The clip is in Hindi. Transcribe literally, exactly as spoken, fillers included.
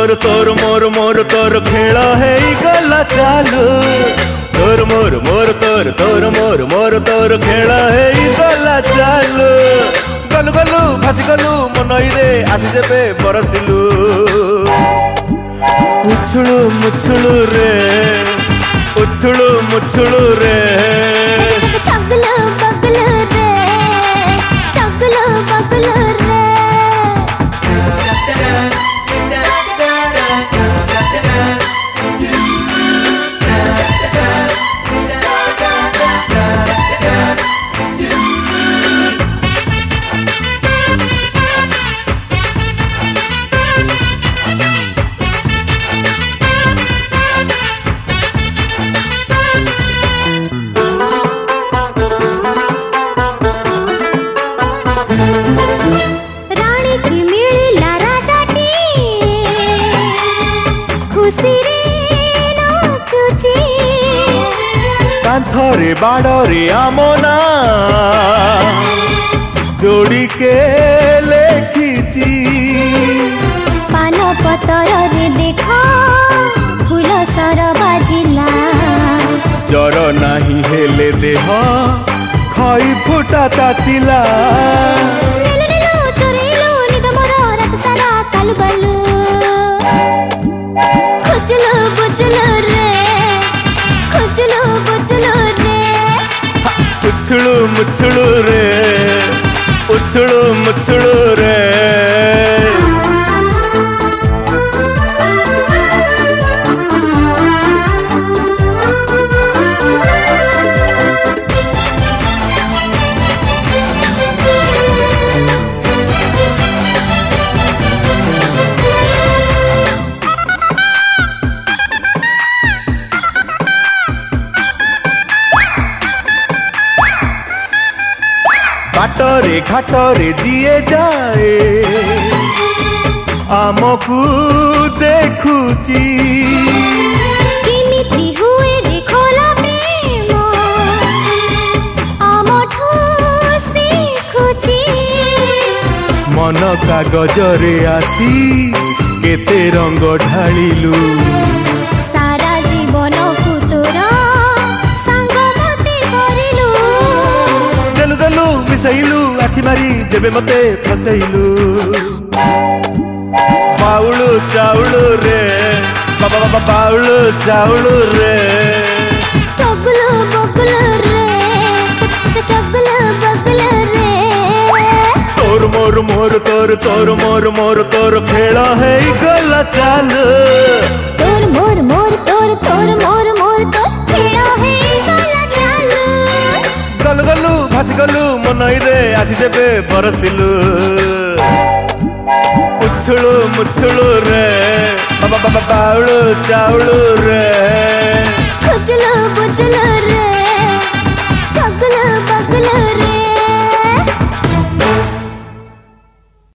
मोर तोर मोर मोर तोर खेल है गला चालू तोर मोर मोर तोर तोर मोर मोर तोर खेल है गला चालू गलु गलु भासी गलु मनई रे आसी जेबे बरसिलु उछुलु मुछुलु रे उछुलु मुछुलु रे चगलु बगलु रे चगलु बगलु रे कांथरे बाड़रे आमना जोड़ी के लेखिची पान पतर रे देखा फूल सर बाजिला जर नाही हेले देह खई फुटा तातिला चोरेलो निद मोर रात सारा कालु बालु खुजलु बुझलु रे खुजलु बुझलु रे उछुलु मुछुलु रे उछुलु मुछुलु रे बाटरे घाटरे जिए जाए आमकू देखुची किमिति हुए देखला प्रेम आमठू सीखुची मन कागजरे आसी केते रंग ढालिलु सारा जीवन को तोरा संग मते करिलु देलु देलु मिसैलु आखि मारी जेबे मते फसैलु बाउलु चाउलु रे बाबा बाबा बाउलु चाउलु रे चगलु बगलु रे चगलु बगलु रे तोर मोर मोर तोर तोर मोर मोर तोर खेल है गला चालू तोर मोर मोर तोर तोर मोर मोर तोर खेल है गला चालू गलु गलु भासी गलु मनई रे आसी जेबे बरसिलु उछुलु मुछुलु रे बाबा बाबा बाउलु चाउलु रे।